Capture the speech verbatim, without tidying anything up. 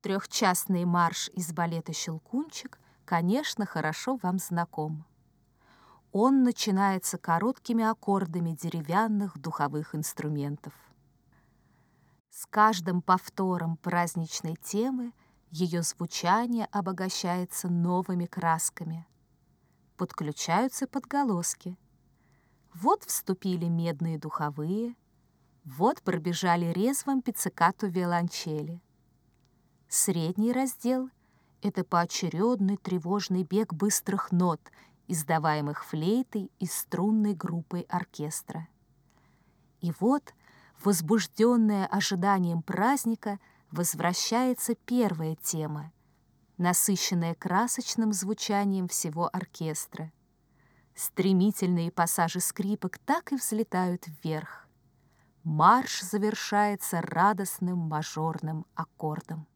Трехчастный марш из балета «Щелкунчик», конечно, хорошо вам знаком. Он начинается короткими аккордами деревянных духовых инструментов. С каждым повтором праздничной темы ее звучание обогащается новыми красками. Подключаются подголоски. Вот вступили медные духовые, вот пробежали резвым пиццикату виолончели. Средний раздел — это поочередный тревожный бег быстрых нот, издаваемых флейтой и струнной группой оркестра. И вот, возбужденная ожиданием праздника, возвращается первая тема, насыщенная красочным звучанием всего оркестра. Стремительные пассажи скрипок так и взлетают вверх. Марш завершается радостным мажорным аккордом.